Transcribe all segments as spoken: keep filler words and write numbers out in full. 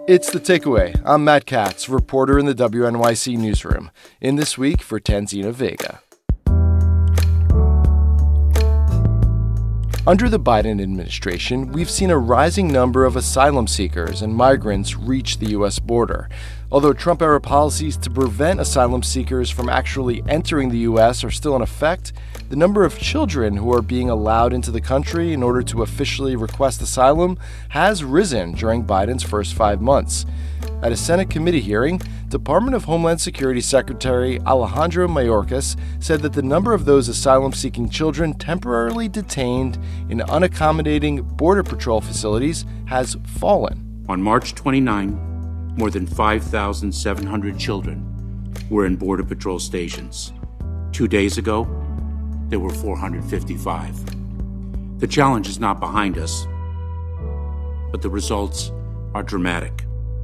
It's The Takeaway. I'm Matt Katz, reporter in the W N Y C newsroom. In this week for Tanzina Vega. Under the Biden administration, we've seen a rising number of asylum seekers and migrants reach the U S border. Although Trump-era policies to prevent asylum seekers from actually entering the U S are still in effect, the number of children who are being allowed into the country in order to officially request asylum has risen during Biden's first five months. At a Senate committee hearing, Department of Homeland Security Secretary Alejandro Mayorkas said that the number of those asylum-seeking children temporarily detained in unaccommodating Border Patrol facilities has fallen. On March twenty-ninth, more than five thousand seven hundred children were in Border Patrol stations. Two days ago, there were four hundred fifty-five. The challenge is not behind us, but the results are dramatic.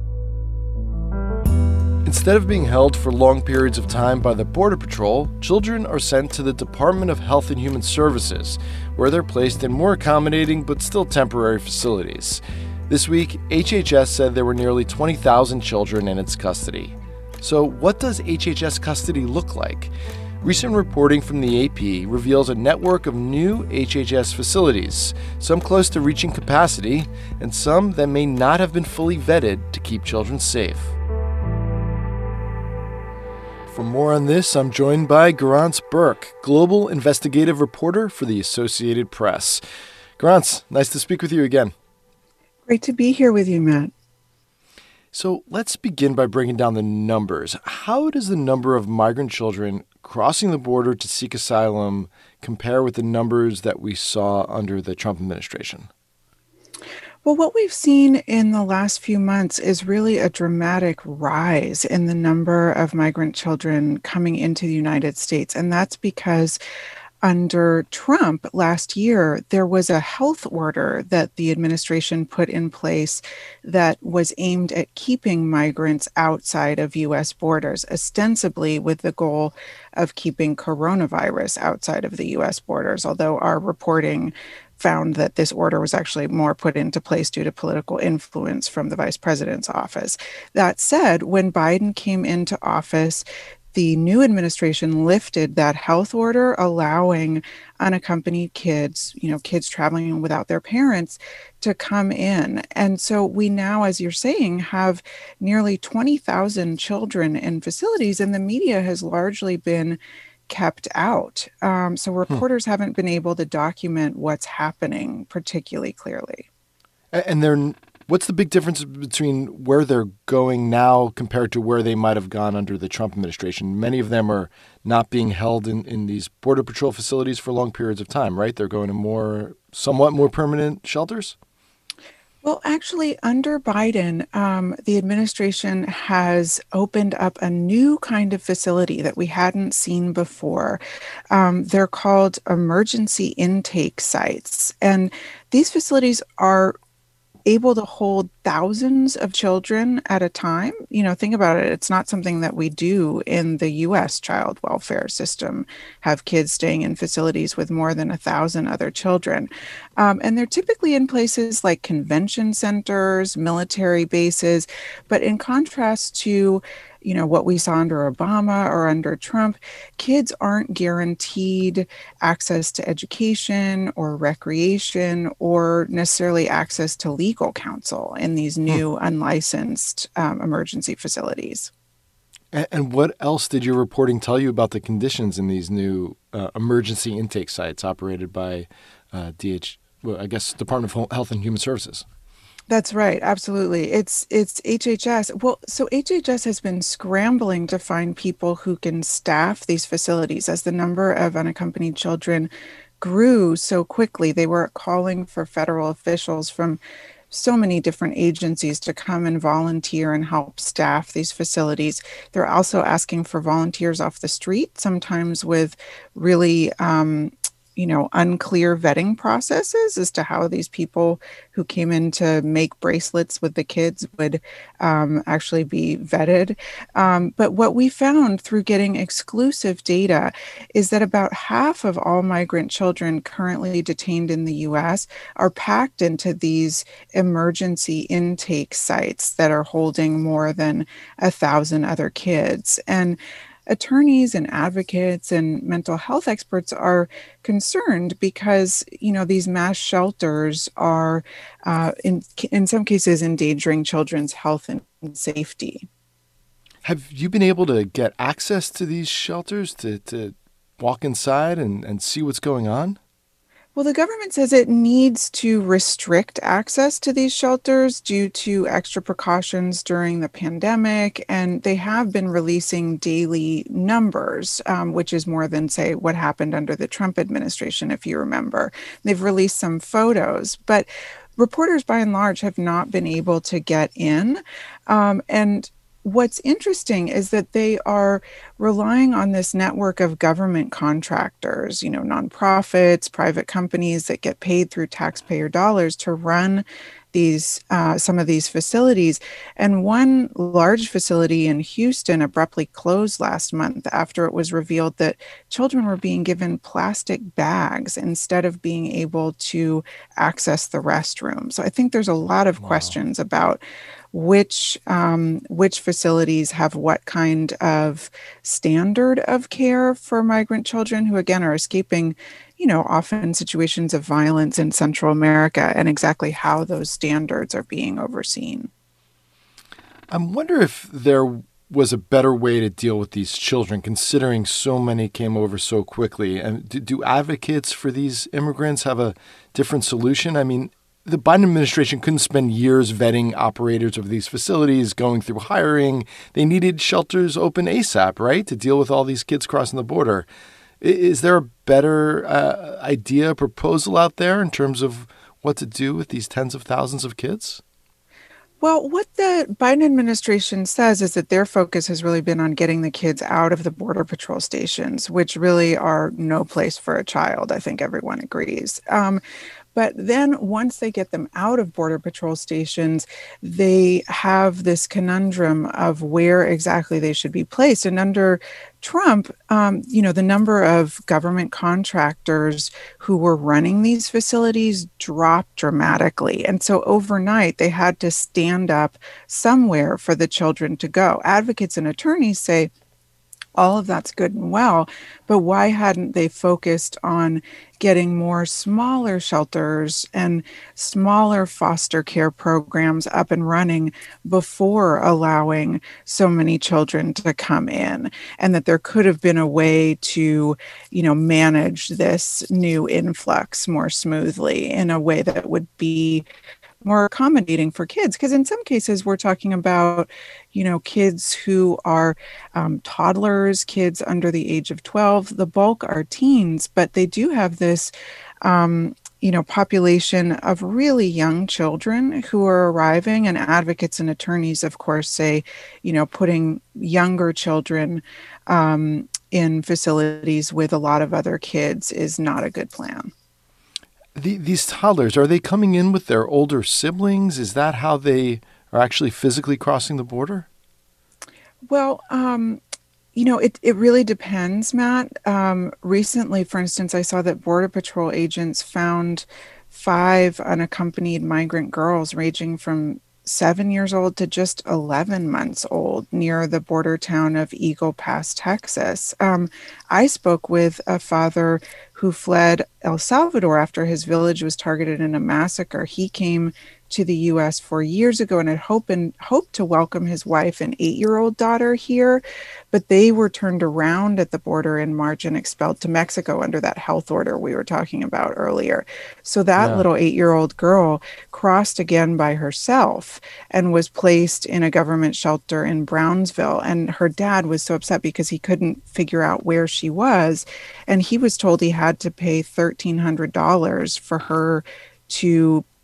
Instead of being held for long periods of time by the Border Patrol, children are sent to the Department of Health and Human Services, where they're placed in more accommodating but still temporary facilities. This week, H H S said there were nearly twenty thousand children in its custody. So what does H H S custody look like? Recent reporting from the A P reveals a network of new H H S facilities, some close to reaching capacity, and some that may not have been fully vetted to keep children safe. For more on this, I'm joined by Garance Burke, global investigative reporter for the Associated Press. Garance, nice to speak with you again. Great to be here with you, Matt. So let's begin by breaking down the numbers. How does the number of migrant children crossing the border to seek asylum compare with the numbers that we saw under the Trump administration? Well, what we've seen in the last few months is really a dramatic rise in the number of migrant children coming into the United States. And that's because under Trump last year, there was a health order that the administration put in place that was aimed at keeping migrants outside of U S borders, ostensibly with the goal of keeping coronavirus outside of the U S borders, although our reporting found that this order was actually more put into place due to political influence from the vice president's office. That said, when Biden came into office, the new administration lifted that health order, allowing unaccompanied kids, you know, kids traveling without their parents, to come in. And so we now, as you're saying, have nearly twenty thousand children in facilities, and the media has largely been kept out. Um, so reporters hmm. haven't been able to document what's happening particularly clearly. And they're, what's the big difference between where they're going now compared to where they might have gone under the Trump administration? Many of them are not being held in, in these Border Patrol facilities for long periods of time, right? They're going to more, somewhat more permanent shelters? Well, actually, under Biden, um, the administration has opened up a new kind of facility that we hadn't seen before. Um, they're called emergency intake sites. And these facilities are able to hold thousands of children at a time. You know, think about it. It's not something that we do in the U S child welfare system, have kids staying in facilities with more than a thousand other children. Um, and they're typically in places like convention centers, military bases. But in contrast to you know, what we saw under Obama or under Trump, kids aren't guaranteed access to education or recreation or necessarily access to legal counsel in these new unlicensed um, emergency facilities. And, and what else did your reporting tell you about the conditions in these new uh, emergency intake sites operated by uh, D H, well, I guess Department of Health and Human Services? That's right. Absolutely. It's it's H H S. Well, so H H S has been scrambling to find people who can staff these facilities as the number of unaccompanied children grew so quickly. They were calling for federal officials from so many different agencies to come and volunteer and help staff these facilities. They're also asking for volunteers off the street, sometimes with really um, you know, unclear vetting processes as to how these people who came in to make bracelets with the kids would um, actually be vetted. Um, but what we found through getting exclusive data is that about half of all migrant children currently detained in the U S are packed into these emergency intake sites that are holding more than a thousand other kids. And attorneys and advocates and mental health experts are concerned because, you know, these mass shelters are, uh, in in some cases, endangering children's health and safety. Have you been able to get access to these shelters to, to walk inside and, and see what's going on? Well, the government says it needs to restrict access to these shelters due to extra precautions during the pandemic. And they have been releasing daily numbers, um, which is more than, say, what happened under the Trump administration, if you remember. They've released some photos, but reporters by and large have not been able to get in. Um, and What's interesting is that they are relying on this network of government contractors, you know, nonprofits, private companies that get paid through taxpayer dollars to run these uh, some of these facilities. And one large facility in Houston abruptly closed last month after it was revealed that children were being given plastic bags instead of being able to access the restroom. So I think there's a lot of Wow. questions about which um, which facilities have what kind of standard of care for migrant children who, again, are escaping, you know, often situations of violence in Central America, and exactly how those standards are being overseen. I wonder if there was a better way to deal with these children, considering so many came over so quickly. And do, do advocates for these immigrants have a different solution? I mean, the Biden administration couldn't spend years vetting operators of these facilities, going through hiring. They needed shelters open ASAP, right, to deal with all these kids crossing the border. Is there a better uh, idea, proposal out there in terms of what to do with these tens of thousands of kids? Well, what the Biden administration says is that their focus has really been on getting the kids out of the Border Patrol stations, which really are no place for a child. I think everyone agrees. Um, But then once they get them out of Border Patrol stations, they have this conundrum of where exactly they should be placed. And under Trump, um, you know, the number of government contractors who were running these facilities dropped dramatically. And so overnight, they had to stand up somewhere for the children to go. Advocates and attorneys say, all of that's good and well, but why hadn't they focused on getting more smaller shelters and smaller foster care programs up and running before allowing so many children to come in? And that there could have been a way to, you know, manage this new influx more smoothly in a way that would be more accommodating for kids. Because in some cases, we're talking about, you know, kids who are um, toddlers, kids under the age of twelve. The bulk are teens, but they do have this, um, you know, population of really young children who are arriving. And advocates and attorneys, of course, say, you know, putting younger children um, in facilities with a lot of other kids is not a good plan. The, these toddlers, are they coming in with their older siblings? Is that how they are actually physically crossing the border? Well, um, you know, it, it really depends, Matt. Um, recently, for instance, I saw that Border Patrol agents found five unaccompanied migrant girls ranging from seven years old to just eleven months old near the border town of Eagle Pass, Texas. Um, I spoke with a father who fled El Salvador after his village was targeted in a massacre. He came to the U S four years ago and had hoped and hoped to welcome his wife and eight-year-old daughter here, but they were turned around at the border in March and expelled to Mexico under that health order we were talking about earlier. So that Yeah. little eight-year-old girl crossed again by herself and was placed in a government shelter in Brownsville. And her dad was so upset because he couldn't figure out where she was. And he was told he had to pay thirteen hundred dollars for her to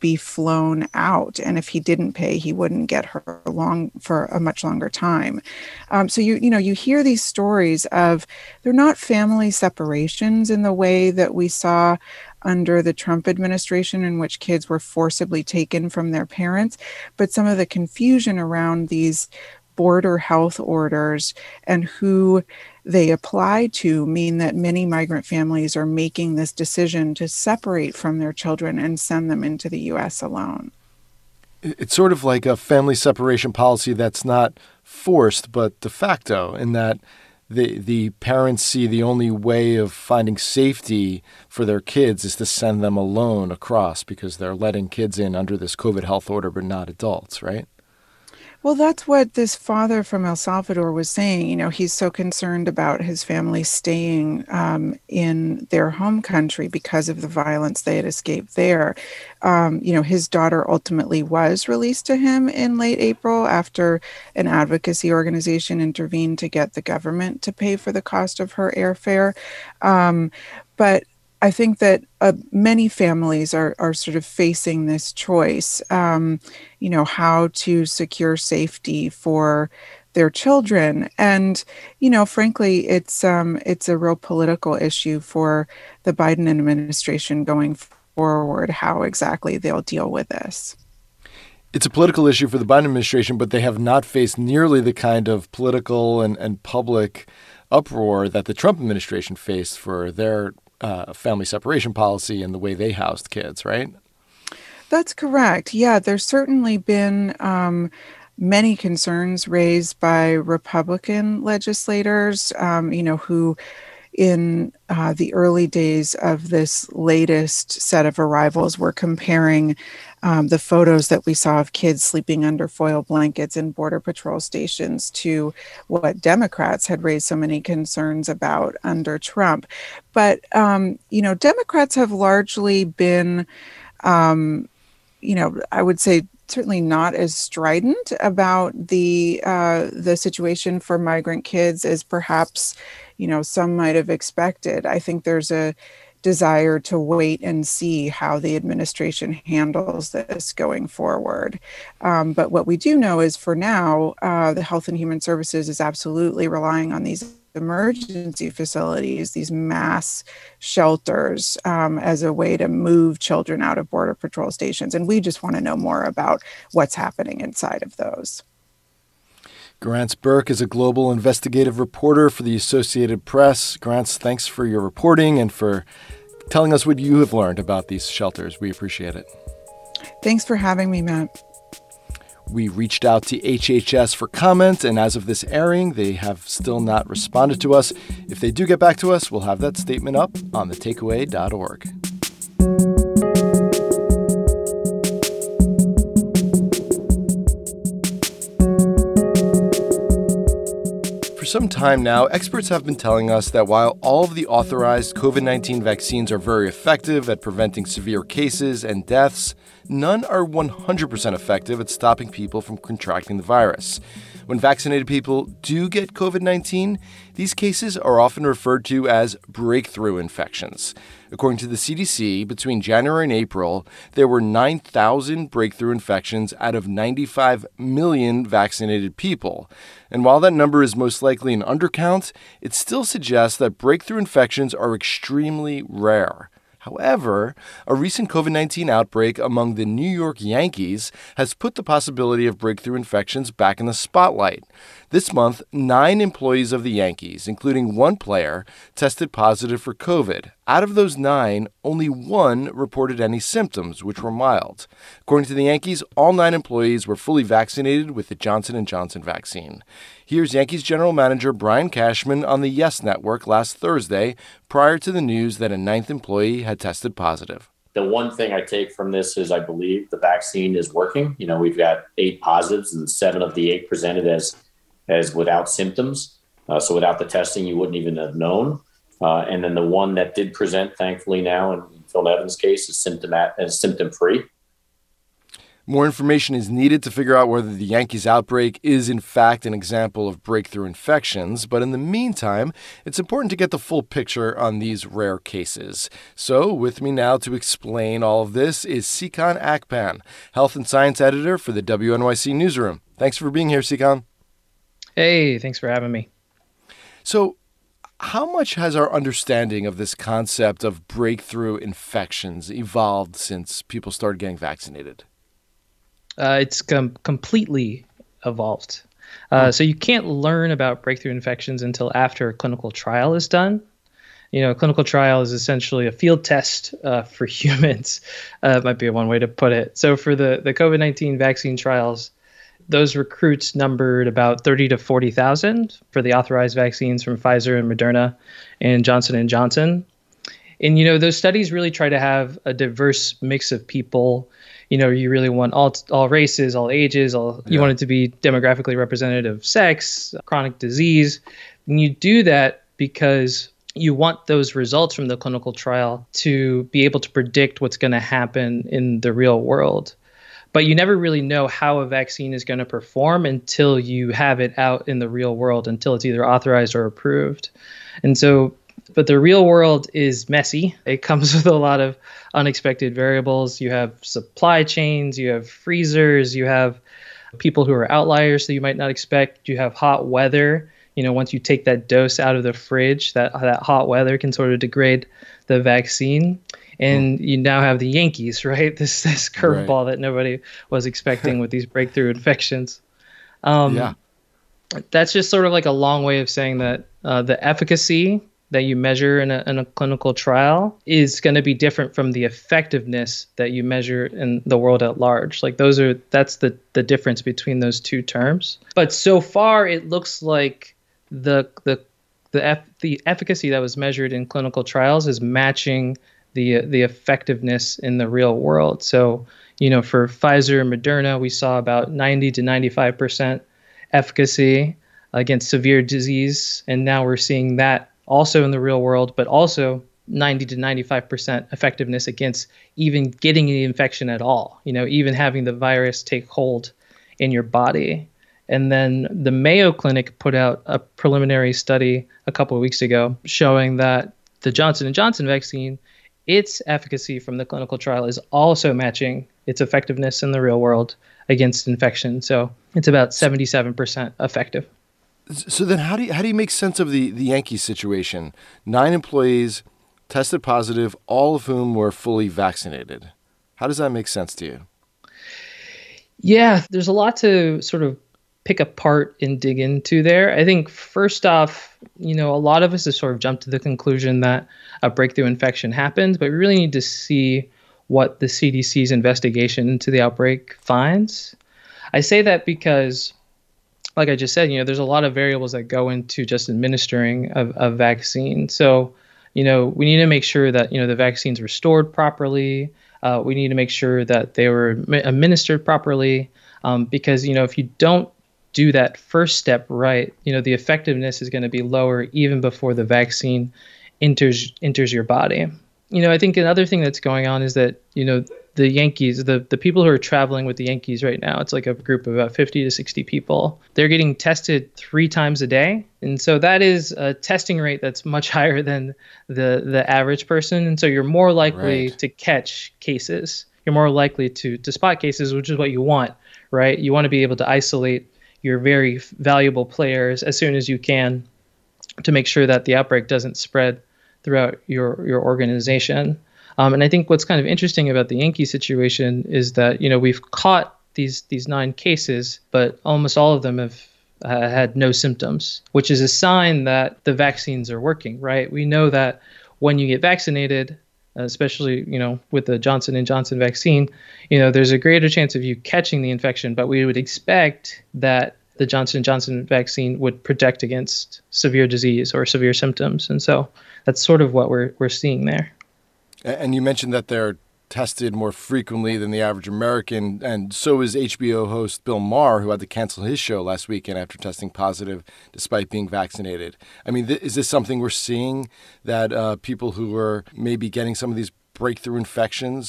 be flown out. And if he didn't pay, he wouldn't get her long for a much longer time. Um, so you you know, you hear these stories of, they're not family separations in the way that we saw under the Trump administration, in which kids were forcibly taken from their parents, but some of the confusion around these border health orders and who they apply to mean that many migrant families are making this decision to separate from their children and send them into the U S alone. It's sort of like a family separation policy that's not forced, but de facto, in that the the parents see the only way of finding safety for their kids is to send them alone across, because they're letting kids in under this COVID health order, but not adults, right? Well, that's what this father from El Salvador was saying. You know, he's so concerned about his family staying um, in their home country because of the violence they had escaped there. Um, you know, his daughter ultimately was released to him in late April after an advocacy organization intervened to get the government to pay for the cost of her airfare. Um, but I think that uh, many families are are sort of facing this choice, um, you know, how to secure safety for their children. And, you know, frankly, it's um, it's a real political issue for the Biden administration going forward, how exactly they'll deal with this. It's a political issue for the Biden administration, but they have not faced nearly the kind of political and, and public uproar that the Trump administration faced for their Uh, family separation policy and the way they housed kids, right? That's correct. Yeah, there's certainly been um, many concerns raised by Republican legislators, um, you know, who in uh, the early days of this latest set of arrivals were comparing um, the photos that we saw of kids sleeping under foil blankets in Border Patrol stations to what Democrats had raised so many concerns about under Trump. But, um, you know, Democrats have largely been, um, you know, I would say certainly not as strident about the uh, the situation for migrant kids as perhaps, you know, some might have expected. I think there's a desire to wait and see how the administration handles this going forward. Um, but what we do know is, for now, uh, the Health and Human Services is absolutely relying on these emergency facilities, these mass shelters, um, as a way to move children out of Border Patrol stations. And we just want to know more about what's happening inside of those. Grants Burke is a global investigative reporter for the Associated Press. Grants, thanks for your reporting and for telling us what you have learned about these shelters. We appreciate it. Thanks for having me, Matt. We reached out to H H S for comment, and as of this airing, they have still not responded to us. If they do get back to us, we'll have that statement up on the takeaway dot org. For some time now, experts have been telling us that while all of the authorized COVID nineteen vaccines are very effective at preventing severe cases and deaths, none are one hundred percent effective at stopping people from contracting the virus. When vaccinated people do get COVID nineteen, these cases are often referred to as breakthrough infections. According to the C D C, between January and April, there were nine thousand breakthrough infections out of ninety-five million vaccinated people. And while that number is most likely an undercount, it still suggests that breakthrough infections are extremely rare. However, a recent COVID nineteen outbreak among the New York Yankees has put the possibility of breakthrough infections back in the spotlight. This month, nine employees of the Yankees, including one player, tested positive for COVID. Out of those nine, only one reported any symptoms, which were mild. According to the Yankees, all nine employees were fully vaccinated with the Johnson and Johnson vaccine. Here's Yankees general manager Brian Cashman on the Yes Network last Thursday, prior to the news that a ninth employee had tested positive. The one thing I take from this is I believe the vaccine is working. You know, we've got eight positives and seven of the eight presented as as without symptoms. Uh, so without the testing, you wouldn't even have known. Uh, and then the one that did present, thankfully now, in Phil Nevins' case, is symptomat- is symptom-free. More information is needed to figure out whether the Yankees outbreak is in fact an example of breakthrough infections, but in the meantime, it's important to get the full picture on these rare cases. So, with me now to explain all of this is Sikhan Akpan, Health and Science Editor for the W N Y C Newsroom. Thanks for being here, Sikhan. Hey, thanks for having me. So, how much has our understanding of this concept of breakthrough infections evolved since people started getting vaccinated? Uh, it's com- completely evolved. Uh, so you can't learn about breakthrough infections until after a clinical trial is done. You know, a clinical trial is essentially a field test uh, for humans. Uh, might be one way to put it. So for the, the COVID nineteen vaccine trials, those recruits numbered about thirty to forty thousand for the authorized vaccines from Pfizer and Moderna and Johnson and Johnson. And, you know, those studies really try to have a diverse mix of people. You know, you really want all all races, all ages, all you yeah. want it to be demographically representative of sex, chronic disease. And you do that because you want those results from the clinical trial to be able to predict what's going to happen in the real world. But you never really know how a vaccine is going to perform until you have it out in the real world, until it's either authorized or approved. And so But the real world is messy. It comes with a lot of unexpected variables. You have supply chains, you have freezers, you have people who are outliers that you might not expect. You have hot weather. You know, once you take that dose out of the fridge, that that hot weather can sort of degrade the vaccine. And you now have the Yankees, right? This this curveball right. that nobody was expecting with these breakthrough infections. Um, yeah. That's just sort of like a long way of saying that uh, the efficacy that you measure in a, in a clinical trial is going to be different from the effectiveness that you measure in the world at large. Like those are, that's the, the difference between those two terms. But so far, it looks like the the the eff, the efficacy that was measured in clinical trials is matching the the effectiveness in the real world. So, you know, for Pfizer and Moderna, we saw about ninety to ninety-five percent efficacy against severe disease, and now we're seeing that also in the real world, but also ninety to ninety-five percent effectiveness against even getting the infection at all, you know, even having the virus take hold in your body. And then the Mayo Clinic put out a preliminary study a couple of weeks ago showing that the Johnson and Johnson vaccine, its efficacy from the clinical trial is also matching its effectiveness in the real world against infection. So it's about seventy-seven percent effective. So then how do you, how do you make sense of the, the Yankees situation? Nine employees tested positive, all of whom were fully vaccinated. How does that make sense to you? Yeah, there's a lot to sort of pick apart and dig into there. I think first off, you know, a lot of us have sort of jumped to the conclusion that a breakthrough infection happened, but we really need to see what the C D C's investigation into the outbreak finds. I say that because, like I just said, you know, there's a lot of variables that go into just administering a, a vaccine. So, you know, we need to make sure that, you know, the vaccines were stored properly. Uh, we need to make sure that they were administered properly, um, because, you know, if you don't do that first step right, you know, the effectiveness is going to be lower even before the vaccine enters enters your body. You know, I think another thing that's going on is that, you know, the Yankees, the, the people who are traveling with the Yankees right now, it's like a group of about fifty to sixty people. They're getting tested three times a day. And so that is a testing rate that's much higher than the, the average person. And so you're more likely right. to catch cases. You're more likely to, to spot cases, which is what you want, right? You want to be able to isolate your very valuable players as soon as you can to make sure that the outbreak doesn't spread throughout your, your organization. Um, and I think what's kind of interesting about the Yankee situation is that, you know, we've caught these these nine cases, but almost all of them have uh, had no symptoms, which is a sign that the vaccines are working, right? We know that when you get vaccinated, especially, you know, with the Johnson and Johnson vaccine, you know, there's a greater chance of you catching the infection, but we would expect that the Johnson and Johnson vaccine would protect against severe disease or severe symptoms. And so that's sort of what we're we're seeing there. And you mentioned that they're tested more frequently than the average American, and so is H B O host Bill Maher, who had to cancel his show last weekend after testing positive despite being vaccinated. I mean, th- is this something we're seeing, that uh, people who are maybe getting some of these breakthrough infections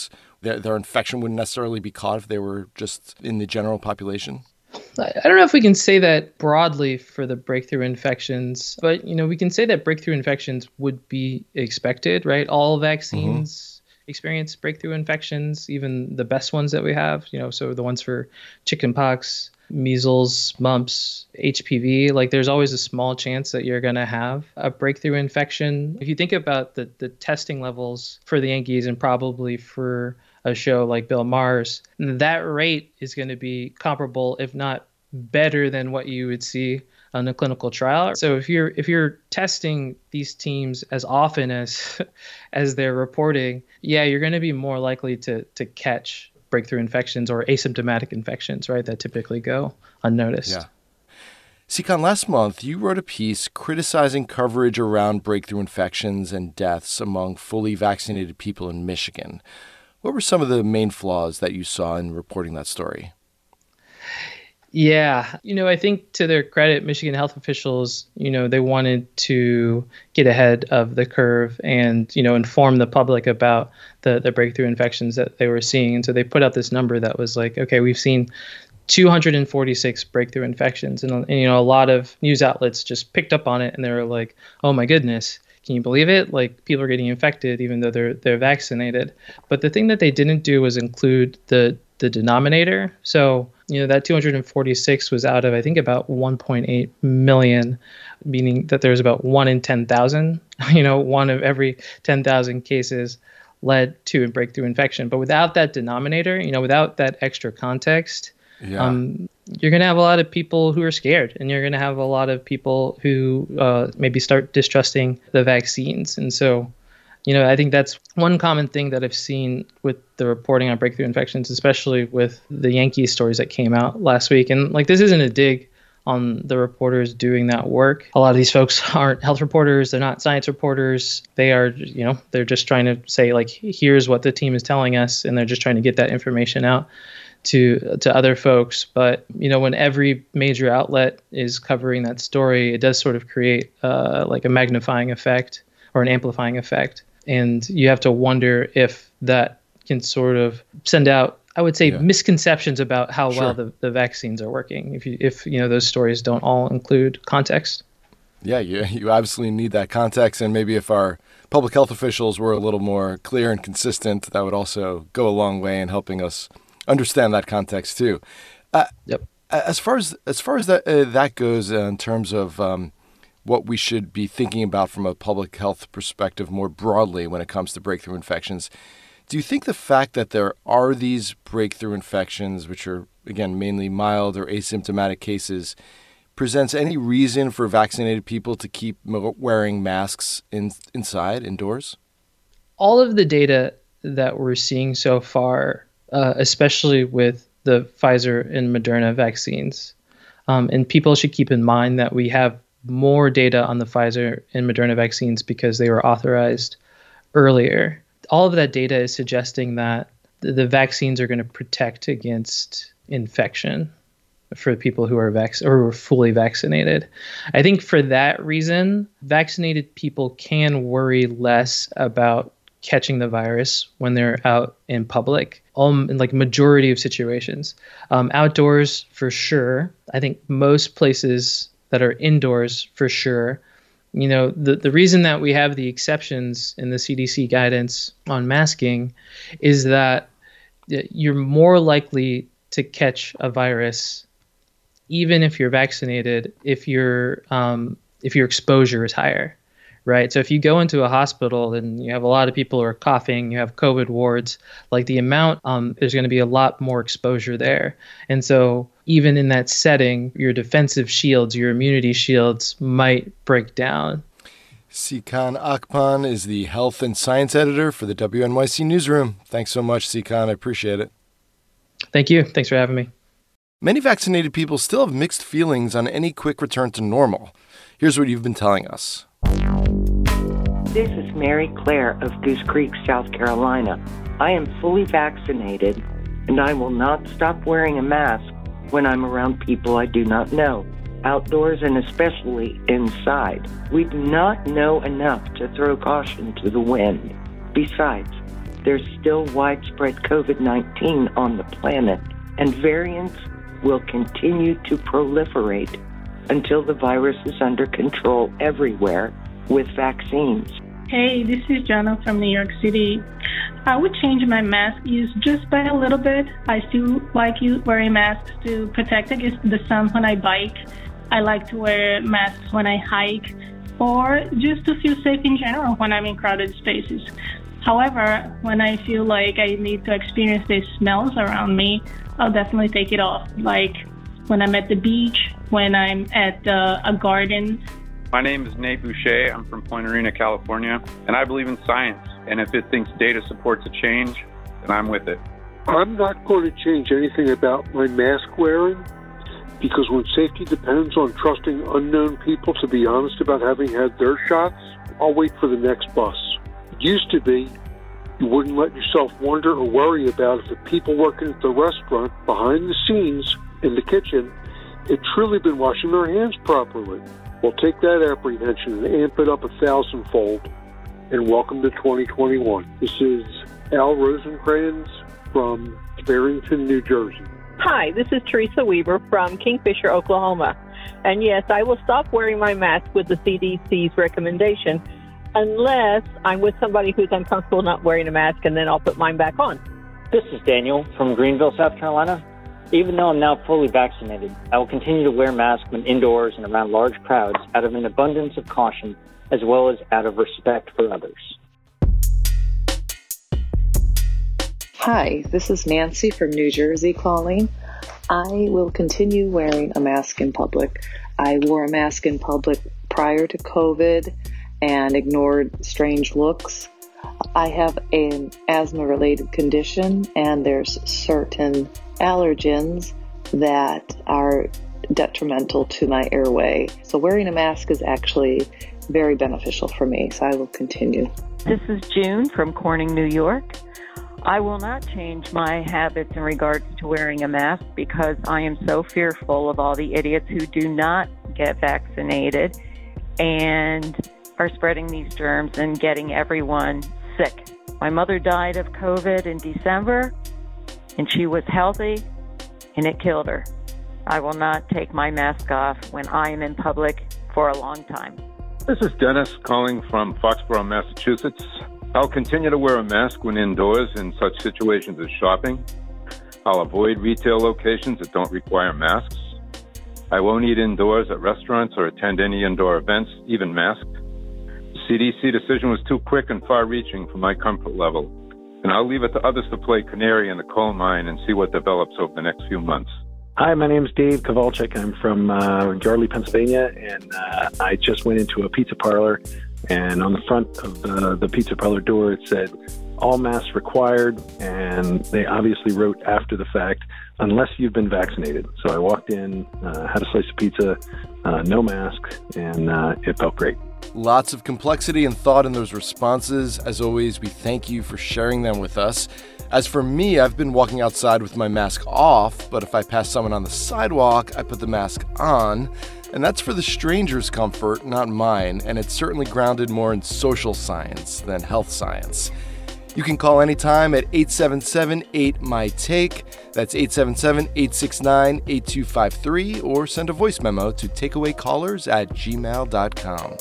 their, their infection wouldn't necessarily be caught if they were just in the general population? I don't know if we can say that broadly for the breakthrough infections, but, you know, we can say that breakthrough infections would be expected, right? All vaccines mm-hmm. experience breakthrough infections, even the best ones that we have, you know, so the ones for chickenpox, measles, mumps, H P V, like there's always a small chance that you're going to have a breakthrough infection. If you think about the, the testing levels for the Yankees and probably for a show like Bill Maher's, that rate is going to be comparable, if not better than what you would see on a clinical trial. So if you're if you're testing these teams as often as as they're reporting, yeah, you're going to be more likely to to catch breakthrough infections or asymptomatic infections, right, that typically go unnoticed. Yeah. Sikhan, last month, you wrote a piece criticizing coverage around breakthrough infections and deaths among fully vaccinated people in Michigan. What were some of the main flaws that you saw in reporting that story? Yeah, you know, I think to their credit, Michigan health officials, you know, they wanted to get ahead of the curve and, you know, inform the public about the, the breakthrough infections that they were seeing. And so they put out this number that was like, okay, we've seen two hundred forty-six breakthrough infections. And, and, you know, a lot of news outlets just picked up on it and they were like, oh, my goodness. Can you believe it? Like, people are getting infected even though they're they're vaccinated. But the thing that they didn't do was include the the denominator. So, you know, that two hundred forty-six was out of, I think, about one point eight million, meaning that there's about one in ten thousand, you know, one of every ten thousand cases led to a breakthrough infection. But without that denominator, you know, without that extra context, yeah. um, you're going to have a lot of people who are scared, and you're going to have a lot of people who uh, maybe start distrusting the vaccines. And so, you know, I think that's one common thing that I've seen with the reporting on breakthrough infections, especially with the Yankees stories that came out last week. And like, this isn't a dig on the reporters doing that work. A lot of these folks aren't health reporters. They're not science reporters. They are, you know, they're just trying to say, like, here's what the team is telling us. And they're just trying to get that information out to to other folks. But, you know, when every major outlet is covering that story, it does sort of create uh, like a magnifying effect or an amplifying effect. And you have to wonder if that can sort of send out, I would say, yeah. misconceptions about how sure. well the, the vaccines are working. If you if you know those stories don't all include context. Yeah, you you absolutely need that context. And maybe if our public health officials were a little more clear and consistent, that would also go a long way in helping us understand that context too. Uh, yep. As far as as far as that uh, that goes, uh, in terms of um, what we should be thinking about from a public health perspective more broadly when it comes to breakthrough infections, do you think the fact that there are these breakthrough infections, which are again mainly mild or asymptomatic cases, presents any reason for vaccinated people to keep wearing masks in, inside, indoors? All of the data that we're seeing so far, Uh, especially with the Pfizer and Moderna vaccines. Um, and people should keep in mind that we have more data on the Pfizer and Moderna vaccines because they were authorized earlier. All of that data is suggesting that the, the vaccines are going to protect against infection for people who are vac- or who are fully vaccinated. I think for that reason, vaccinated people can worry less about catching the virus when they're out in public, um, in like majority of situations. Um, outdoors, for sure. I think most places that are indoors, for sure. You know, the, the reason that we have the exceptions in the C D C guidance on masking is that you're more likely to catch a virus, even if you're vaccinated, if your um, if your exposure is higher. Right. So if you go into a hospital and you have a lot of people who are coughing, you have COVID wards, like the amount, um, there's going to be a lot more exposure there. And so even in that setting, your defensive shields, your immunity shields might break down. Sikhan Akpan is the health and science editor for the W N Y C Newsroom. Thanks so much, Sikhan. I appreciate it. Thank you. Thanks for having me. Many vaccinated people still have mixed feelings on any quick return to normal. Here's what you've been telling us. This is Mary Claire of Goose Creek, South Carolina. I am fully vaccinated, and I will not stop wearing a mask when I'm around people I do not know, outdoors and especially inside. We do not know enough to throw caution to the wind. Besides, there's still widespread COVID nineteen on the planet, and variants will continue to proliferate until the virus is under control everywhere with vaccines. Hey, this is Jana from New York City. I would change my mask use just by a little bit. I still like you wearing masks to protect against the sun when I bike. I like to wear masks when I hike, or just to feel safe in general when I'm in crowded spaces. However, when I feel like I need to experience the smells around me, I'll definitely take it off. Like when I'm at the beach, when I'm at uh, a garden. My name is Nate Boucher. I'm from Point Arena, California, and I believe in science. And if it thinks data supports a change, then I'm with it. I'm not going to change anything about my mask wearing, because when safety depends on trusting unknown people to be honest about having had their shots, I'll wait for the next bus. It used to be you wouldn't let yourself wonder or worry about if the people working at the restaurant, behind the scenes, in the kitchen, had truly been washing their hands properly. We'll take that apprehension and amp it up a thousandfold. And welcome to twenty twenty-one. This is Al Rosencrans from Barrington, New Jersey. Hi, this is Teresa Weaver from Kingfisher, Oklahoma. And yes, I will stop wearing my mask with the C D C's recommendation unless I'm with somebody who's uncomfortable not wearing a mask, and then I'll put mine back on. This is Daniel from Greenville, South Carolina. Even though I'm now fully vaccinated, I will continue to wear masks when indoors and around large crowds out of an abundance of caution, as well as out of respect for others. Hi, this is Nancy from New Jersey calling. I will continue wearing a mask in public. I wore a mask in public prior to COVID and ignored strange looks. I have an asthma-related condition, and there's certain allergens that are detrimental to my airway. So wearing a mask is actually very beneficial for me, so I will continue. This is June from Corning, New York. I will not change my habits in regards to wearing a mask because I am so fearful of all the idiots who do not get vaccinated and are spreading these germs and getting everyone sick. My mother died of COVID in December, and she was healthy, and it killed her. I will not take my mask off when I am in public for a long time. This is Dennis calling from Foxborough, Massachusetts. I'll continue to wear a mask when indoors in such situations as shopping. I'll avoid retail locations that don't require masks. I won't eat indoors at restaurants or attend any indoor events, even masked. The C D C decision was too quick and far-reaching for my comfort level, and I'll leave it to others to play canary in the coal mine and see what develops over the next few months. Hi, my name is Dave Kowalczyk. I'm from uh, Yardley, Pennsylvania, and uh, I just went into a pizza parlor, and on the front of the, the pizza parlor door it said, all masks required, and they obviously wrote after the fact, unless you've been vaccinated. So I walked in, uh, had a slice of pizza, uh, no mask, and uh, it felt great. Lots of complexity and thought in those responses. As always, we thank you for sharing them with us. As for me, I've been walking outside with my mask off, but if I pass someone on the sidewalk, I put the mask on. And that's for the stranger's comfort, not mine, and it's certainly grounded more in social science than health science. You can call anytime at eight seven seven, eight, M Y, T A K E. That's eight seven seven, eight six nine, eight two five three, or send a voice memo to takeawaycallers at gmail dot com.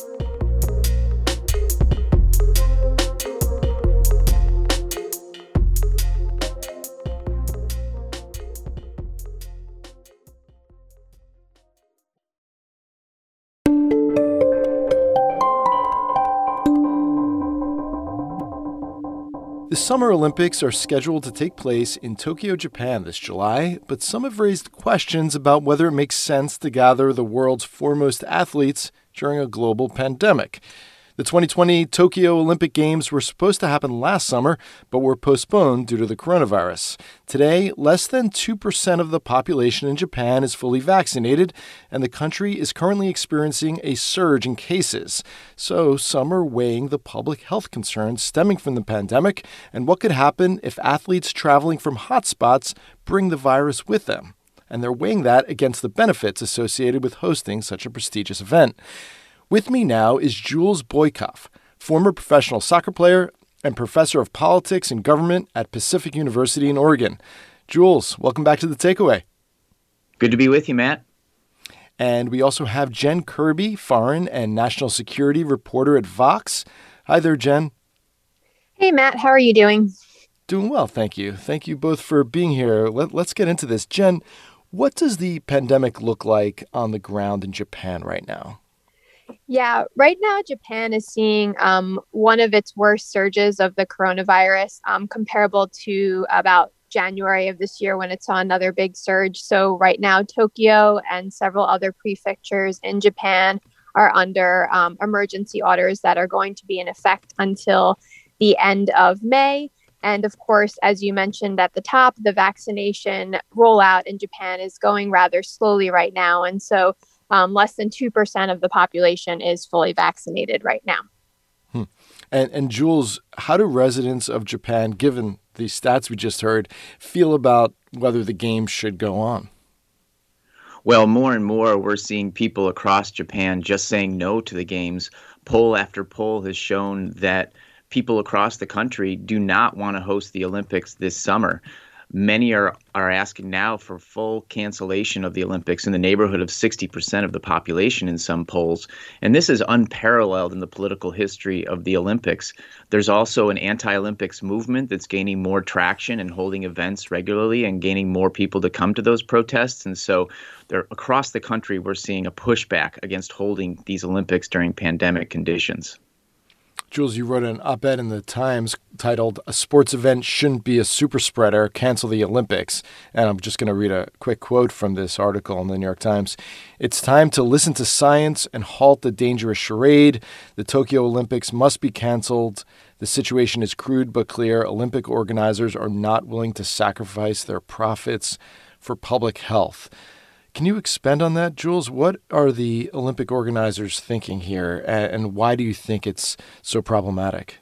The Summer Olympics are scheduled to take place in Tokyo, Japan this July, but some have raised questions about whether it makes sense to gather the world's foremost athletes during a global pandemic. The twenty twenty Tokyo Olympic Games were supposed to happen last summer, but were postponed due to the coronavirus. Today, less than two percent of the population in Japan is fully vaccinated, and the country is currently experiencing a surge in cases. So some are weighing the public health concerns stemming from the pandemic and what could happen if athletes traveling from hotspots bring the virus with them. And they're weighing that against the benefits associated with hosting such a prestigious event. With me now is Jules Boykoff, former professional soccer player and professor of politics and government at Pacific University in Oregon. Jules, welcome back to The Takeaway. Good to be with you, Matt. And we also have Jen Kirby, foreign and national security reporter at Vox. Hi there, Jen. Hey, Matt. How are you doing? Doing well, thank you. Thank you both for being here. Let, let's get into this. Jen, what does the pandemic look like on the ground in Japan right now? Yeah, right now Japan is seeing um, one of its worst surges of the coronavirus, um, comparable to about January of this year when it saw another big surge. So right now, Tokyo and several other prefectures in Japan are under um, emergency orders that are going to be in effect until the end of May. And of course, as you mentioned at the top, the vaccination rollout in Japan is going rather slowly right now. And so um, less than two percent of the population is fully vaccinated right now. Hmm. And, and Jules, how do residents of Japan, given the stats we just heard, feel about whether the games should go on? Well, more and more we're seeing people across Japan just saying no to the games. Poll after poll has shown that people across the country do not want to host the Olympics this summer. Many are, are asking now for full cancellation of the Olympics in the neighborhood of sixty percent of the population in some polls. And this is unparalleled in the political history of the Olympics. There's also an anti-Olympics movement that's gaining more traction and holding events regularly and gaining more people to come to those protests. And so there, across the country, we're seeing a pushback against holding these Olympics during pandemic conditions. Jules, you wrote an op-ed in the Times titled "A Sports Event Shouldn't Be a Super Spreader, Cancel the Olympics." And I'm just going to read a quick quote from this article in the New York Times. "It's time to listen to science and halt the dangerous charade. The Tokyo Olympics must be canceled. The situation is crude but clear. Olympic organizers are not willing to sacrifice their profits for public health." Can you expand on that, Jules? What are the Olympic organizers thinking here, and why do you think it's so problematic?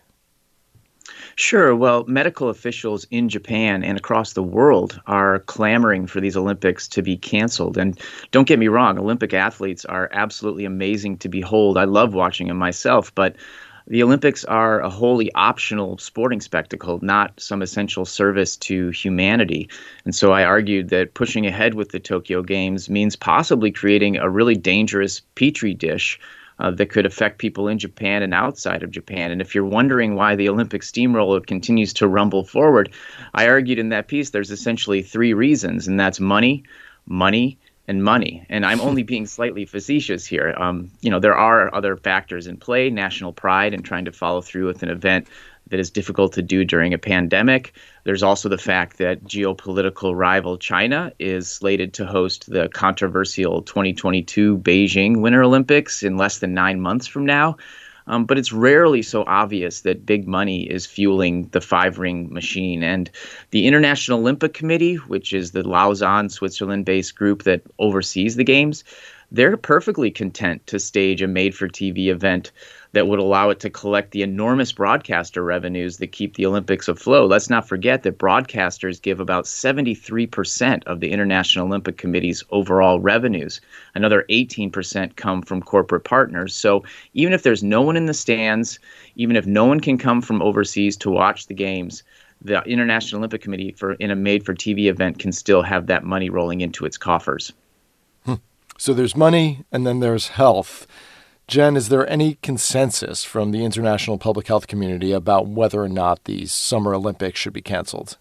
Sure. Well, medical officials in Japan and across the world are clamoring for these Olympics to be canceled. And don't get me wrong, Olympic athletes are absolutely amazing to behold. I love watching them myself, but the Olympics are a wholly optional sporting spectacle, not some essential service to humanity. And so I argued that pushing ahead with the Tokyo Games means possibly creating a really dangerous petri dish uh, that could affect people in Japan and outside of Japan. And if you're wondering why the Olympic steamroller continues to rumble forward, I argued in that piece there's essentially three reasons, and that's money, money, and money. And I'm only being slightly facetious here. Um, you know, there are other factors in play, national pride and trying to follow through with an event that is difficult to do during a pandemic. There's also the fact that geopolitical rival China is slated to host the controversial twenty twenty-two Beijing Winter Olympics in less than nine months from now. Um, but it's rarely so obvious that big money is fueling the five-ring machine. And the International Olympic Committee, which is the Lausanne, Switzerland-based group that oversees the games, they're perfectly content to stage a made-for-T V event that would allow it to collect the enormous broadcaster revenues that keep the Olympics afloat. Let's not forget that broadcasters give about seventy-three percent of the International Olympic Committee's overall revenues. Another eighteen percent come from corporate partners. So even if there's no one in the stands, even if no one can come from overseas to watch the games, the International Olympic Committee for in a made-for-T V event can still have that money rolling into its coffers. Hmm. So there's money and then there's health. Jen, is there any consensus from the international public health community about whether or not these Summer Olympics should be canceled?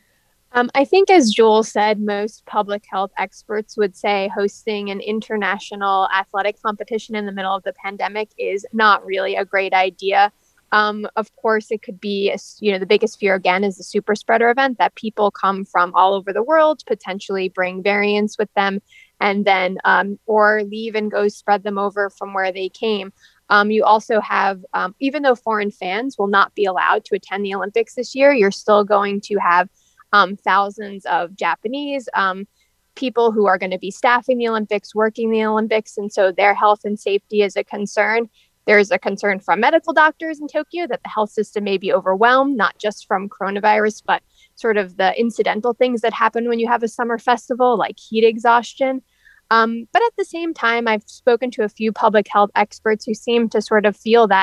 Um, I think, as Joel said, most public health experts would say hosting an international athletic competition in the middle of the pandemic is not really a great idea. Um, of course, it could be, you know, the biggest fear, again, is the super spreader event, that people come from all over the world, potentially bring variants with them, and then um, or leave and go spread them over from where they came. Um, you also have, um, even though foreign fans will not be allowed to attend the Olympics this year, you're still going to have um, thousands of Japanese um, people who are going to be staffing the Olympics, working the Olympics, and so their health and safety is a concern. There's a concern from medical doctors in Tokyo that the health system may be overwhelmed, not just from coronavirus, but sort of the incidental things that happen when you have a summer festival, like heat exhaustion. Um, but at the same time, I've spoken to a few public health experts who seem to sort of feel that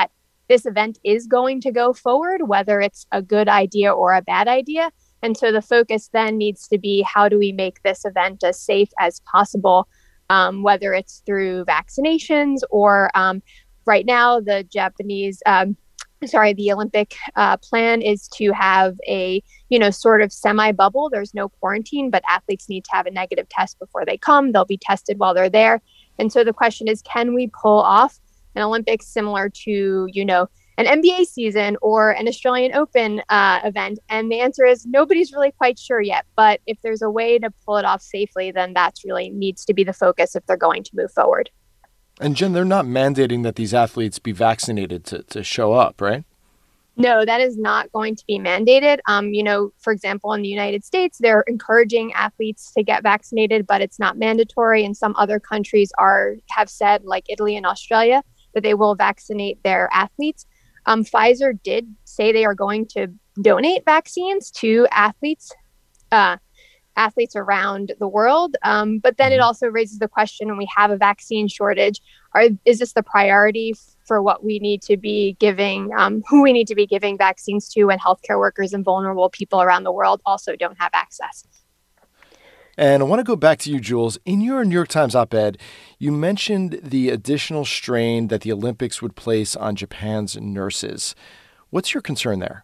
this event is going to go forward, whether it's a good idea or a bad idea. And so the focus then needs to be, how do we make this event as safe as possible, um, whether it's through vaccinations or um, right now the Japanese, um, sorry, the Olympic uh, plan is to have a, you know, sort of semi-bubble. There's no quarantine, but athletes need to have a negative test before they come. They'll be tested while they're there. And so the question is, can we pull off an Olympics similar to, you know, an N B A season or an Australian Open uh, event? And the answer is nobody's really quite sure yet. But if there's a way to pull it off safely, then that's really needs to be the focus if they're going to move forward. And Jen, they're not mandating that these athletes be vaccinated to, to show up, right? No, that is not going to be mandated. Um, you know, for example, in the United States, they're encouraging athletes to get vaccinated, but it's not mandatory. And some other countries are have said, like Italy and Australia, that they will vaccinate their athletes. Um, Pfizer did say they are going to donate vaccines to athletes, uh, athletes around the world. Um, but then it also raises the question, when we have a vaccine shortage, are, is this the priority for what we need to be giving, um, who we need to be giving vaccines to when healthcare workers and vulnerable people around the world also don't have access? And I want to go back to you, Jules. In your New York Times op-ed, you mentioned the additional strain that the Olympics would place on Japan's nurses. What's your concern there?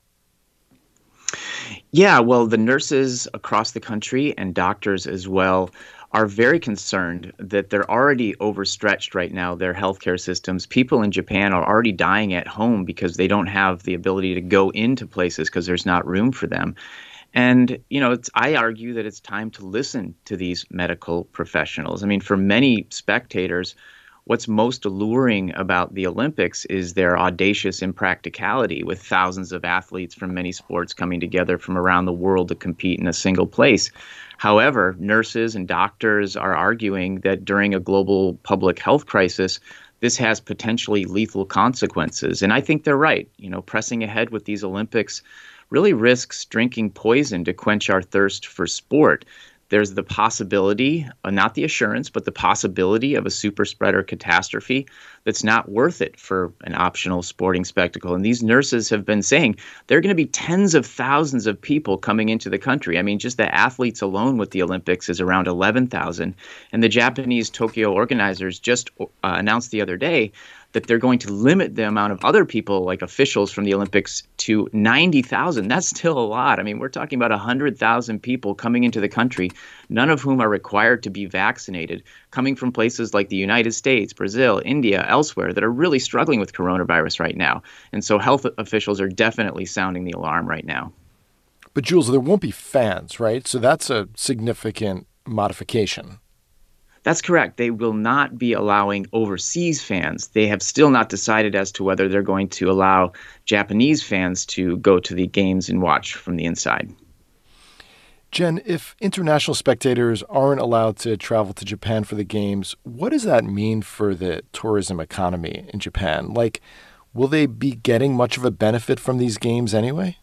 Yeah, well, the nurses across the country and doctors as well are very concerned that they're already overstretched right now, their healthcare systems. People in Japan are already dying at home because they don't have the ability to go into places because there's not room for them. And, you know, it's, I argue that it's time to listen to these medical professionals. I mean, for many spectators, what's most alluring about the Olympics is their audacious impracticality, with thousands of athletes from many sports coming together from around the world to compete in a single place. However, nurses and doctors are arguing that during a global public health crisis, this has potentially lethal consequences. And I think they're right. You know, pressing ahead with these Olympics really risks drinking poison to quench our thirst for sport. There's the possibility, uh, not the assurance, but the possibility of a super spreader catastrophe that's not worth it for an optional sporting spectacle. And these nurses have been saying there are going to be tens of thousands of people coming into the country. I mean, just the athletes alone with the Olympics is around eleven thousand. And the Japanese Tokyo organizers just uh, announced the other day that they're going to limit the amount of other people, like officials from the Olympics, to ninety thousand. That's still a lot. I mean, we're talking about one hundred thousand people coming into the country, none of whom are required to be vaccinated, coming from places like the United States, Brazil, India, elsewhere, that are really struggling with coronavirus right now. And so health officials are definitely sounding the alarm right now. But Jules, there won't be fans, right? So that's a significant modification. That's correct. They will not be allowing overseas fans. They have still not decided as to whether they're going to allow Japanese fans to go to the games and watch from the inside. Jen, if international spectators aren't allowed to travel to Japan for the games, what does that mean for the tourism economy in Japan? Like, will they be getting much of a benefit from these games anyway?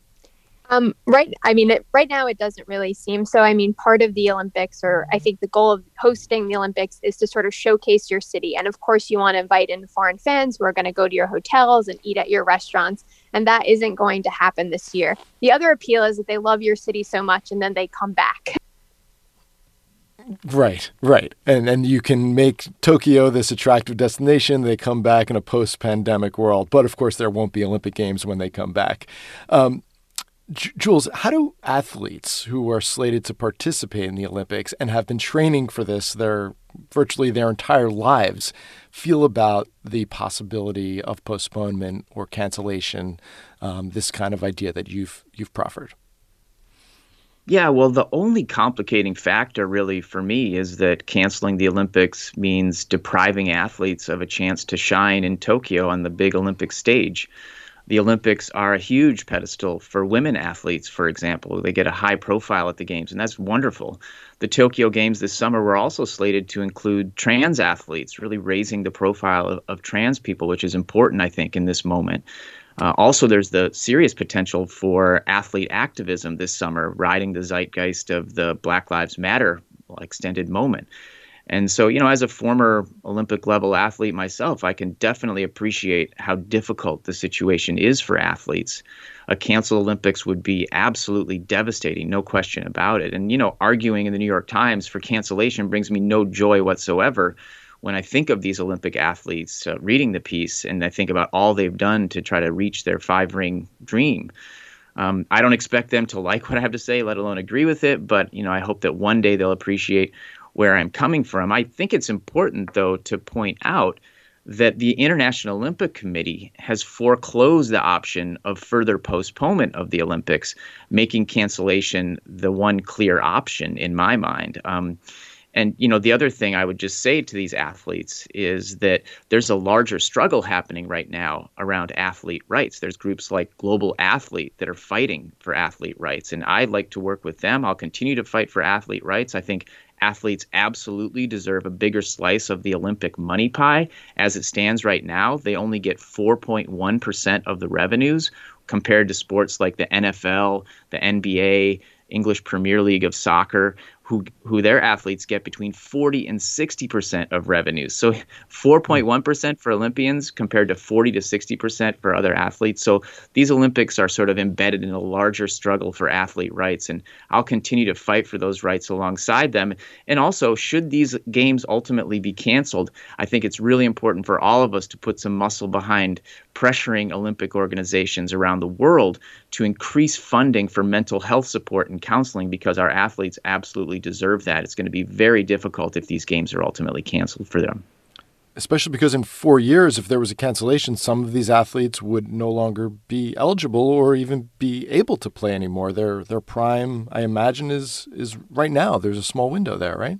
Um, right. I mean, it, right now it doesn't really seem so. I mean, part of the Olympics, or I think the goal of hosting the Olympics, is to sort of showcase your city. And of course, you want to invite in foreign fans who are going to go to your hotels and eat at your restaurants. And that isn't going to happen this year. The other appeal is that they love your city so much and then they come back. Right, right. And and you can make Tokyo this attractive destination. They come back in a post-pandemic world. But of course, there won't be Olympic Games when they come back. Um, J- Jules, how do athletes who are slated to participate in the Olympics and have been training for this their virtually their entire lives feel about the possibility of postponement or cancellation, um, this kind of idea that you've you've proffered? Yeah, well, the only complicating factor really for me is that canceling the Olympics means depriving athletes of a chance to shine in Tokyo on the big Olympic stage. The Olympics are a huge pedestal for women athletes, for example. They get a high profile at the Games, and that's wonderful. The Tokyo Games this summer were also slated to include trans athletes, really raising the profile of, of trans people, which is important, I think, in this moment. Uh, also, there's the serious potential for athlete activism this summer, riding the zeitgeist of the Black Lives Matter extended moment. And so, you know, as a former Olympic level athlete myself, I can definitely appreciate how difficult the situation is for athletes. A canceled Olympics would be absolutely devastating, no question about it. And, you know, arguing in the New York Times for cancellation brings me no joy whatsoever. When I think of these Olympic athletes uh, reading the piece, and I think about all they've done to try to reach their five-ring dream. Um, I don't expect them to like what I have to say, let alone agree with it. But, you know, I hope that one day they'll appreciate where I'm coming from. I think it's important, though, to point out that the International Olympic Committee has foreclosed the option of further postponement of the Olympics, making cancellation the one clear option in my mind. Um, And, you know, the other thing I would just say to these athletes is that there's a larger struggle happening right now around athlete rights. There's groups like Global Athlete that are fighting for athlete rights, and I'd like to work with them. I'll continue to fight for athlete rights. I think athletes absolutely deserve a bigger slice of the Olympic money pie. As it stands right now, they only get four point one percent of the revenues compared to sports like the N F L, the N B A, English Premier League of soccer, who who their athletes get between forty and sixty percent of revenues. So four point one percent for Olympians compared to forty to sixty percent for other athletes. So these Olympics are sort of embedded in a larger struggle for athlete rights, and I'll continue to fight for those rights alongside them. And also, should these games ultimately be canceled, I think it's really important for all of us to put some muscle behind pressuring Olympic organizations around the world to increase funding for mental health support and counseling, because our athletes absolutely deserve that. It's going to be very difficult if these games are ultimately canceled for them. Especially because in four years, if there was a cancellation, some of these athletes would no longer be eligible or even be able to play anymore. Their their prime, I imagine, is is right now. There's a small window there, right?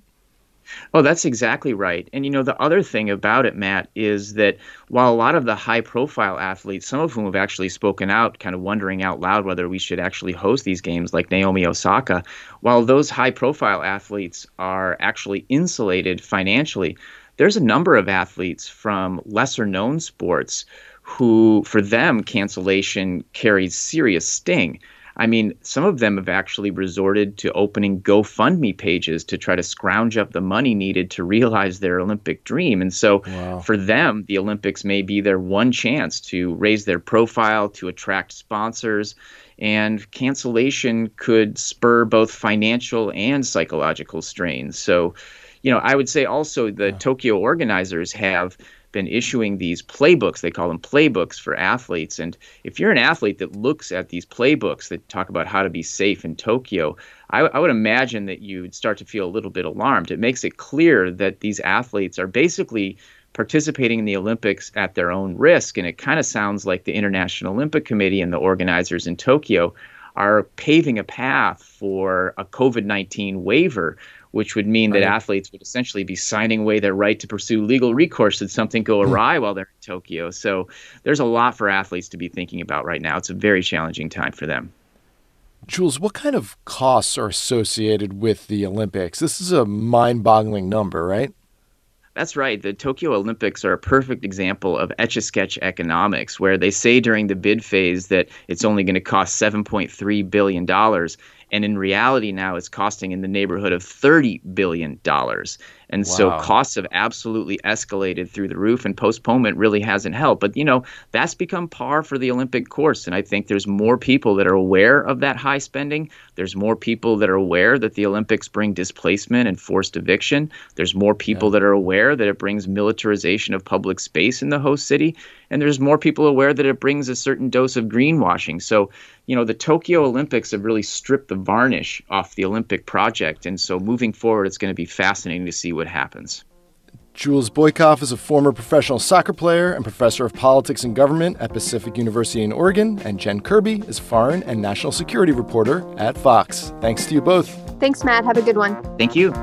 Oh, that's exactly right. And, you know, the other thing about it, Matt, is that while a lot of the high-profile athletes, some of whom have actually spoken out, kind of wondering out loud whether we should actually host these games, like Naomi Osaka, while those high-profile athletes are actually insulated financially, there's a number of athletes from lesser-known sports who, for them, cancellation carries serious sting. I mean, some of them have actually resorted to opening GoFundMe pages to try to scrounge up the money needed to realize their Olympic dream. And so wow. for them, the Olympics may be their one chance to raise their profile, to attract sponsors, and cancellation could spur both financial and psychological strains. So, you know, I would say also the yeah. Tokyo organizers have been issuing these playbooks. They call them playbooks for athletes. And if you're an athlete that looks at these playbooks that talk about how to be safe in Tokyo, I, I would imagine that you'd start to feel a little bit alarmed. It makes it clear that these athletes are basically participating in the Olympics at their own risk. And it kind of sounds like the International Olympic Committee and the organizers in Tokyo are paving a path for a COVID nineteen waiver, which would mean right. that athletes would essentially be signing away their right to pursue legal recourse should something go awry while they're in Tokyo. So there's a lot for athletes to be thinking about right now. It's a very challenging time for them. Jules, what kind of costs are associated with the Olympics? This is a mind-boggling number, right? That's right. The Tokyo Olympics are a perfect example of Etch-a-Sketch economics, where they say during the bid phase that it's only going to cost seven point three billion dollars. And in reality now it's costing in the neighborhood of thirty billion dollars. And wow. so costs have absolutely escalated through the roof, and postponement really hasn't helped. But, you know, that's become par for the Olympic course. And I think there's more people that are aware of that high spending. There's more people that are aware that the Olympics bring displacement and forced eviction. There's more people yeah. that are aware that it brings militarization of public space in the host city. And there's more people aware that it brings a certain dose of greenwashing. So, you know, the Tokyo Olympics have really stripped the varnish off the Olympic project. And so moving forward, it's going to be fascinating to see what happens. Jules Boykoff is a former professional soccer player and professor of politics and government at Pacific University in Oregon. And Jen Kirby is foreign and national security reporter at Fox. Thanks to you both. Thanks, Matt. Have a good one. Thank you.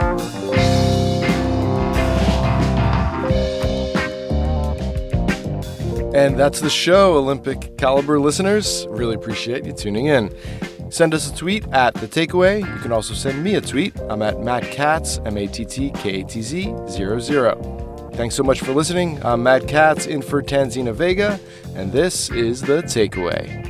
And that's the show, Olympic Caliber listeners. Really appreciate you tuning in. Send us a tweet at The Takeaway. You can also send me a tweet. I'm at Matt Katz, M A T T K A T Z zero zero. Thanks so much for listening. I'm Matt Katz in for Tanzina Vega, and this is The Takeaway.